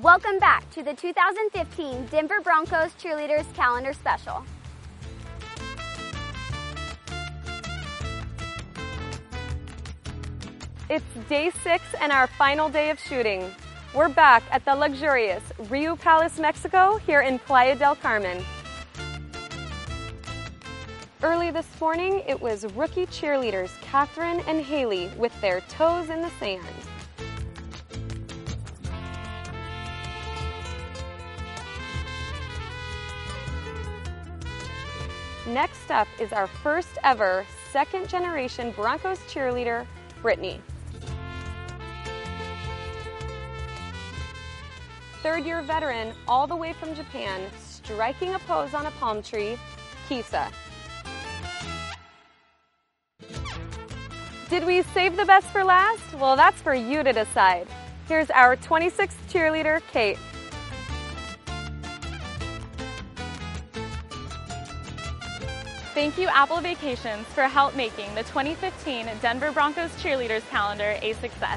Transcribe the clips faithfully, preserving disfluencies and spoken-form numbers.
Welcome back to the two thousand fifteen Denver Broncos Cheerleaders Calendar Special. It's day six and our final day of shooting. We're back at the luxurious Riu Palace, Mexico, here in Playa del Carmen. Early this morning, it was rookie cheerleaders Catherine and Haley with their toes in the sand. Next up is our first ever second generation Broncos cheerleader, Brittany. Third year veteran all the way from Japan, striking a pose on a palm tree, Kisa. Did we save the best for last? Well, that's for you to decide. Here's our twenty-sixth cheerleader, Kate. Thank you, Apple Vacations, for help making the twenty fifteen Denver Broncos Cheerleaders Calendar a success.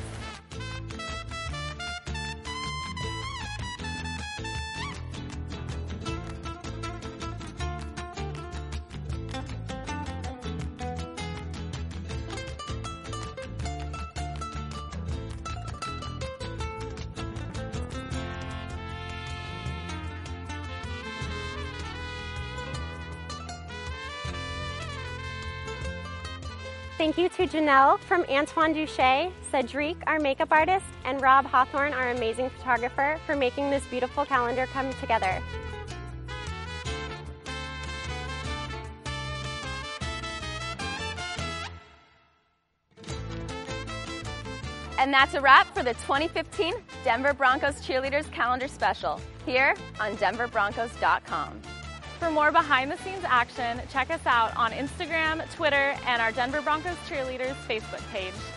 Thank you to Janelle from Antoine Duche, Cedric, our makeup artist, and Rob Hawthorne, our amazing photographer, for making this beautiful calendar come together. And that's a wrap for the twenty fifteen Denver Broncos Cheerleaders Calendar Special, here on denver broncos dot com. For more behind-the-scenes action, check us out on Instagram, Twitter, and our Denver Broncos Cheerleaders Facebook page.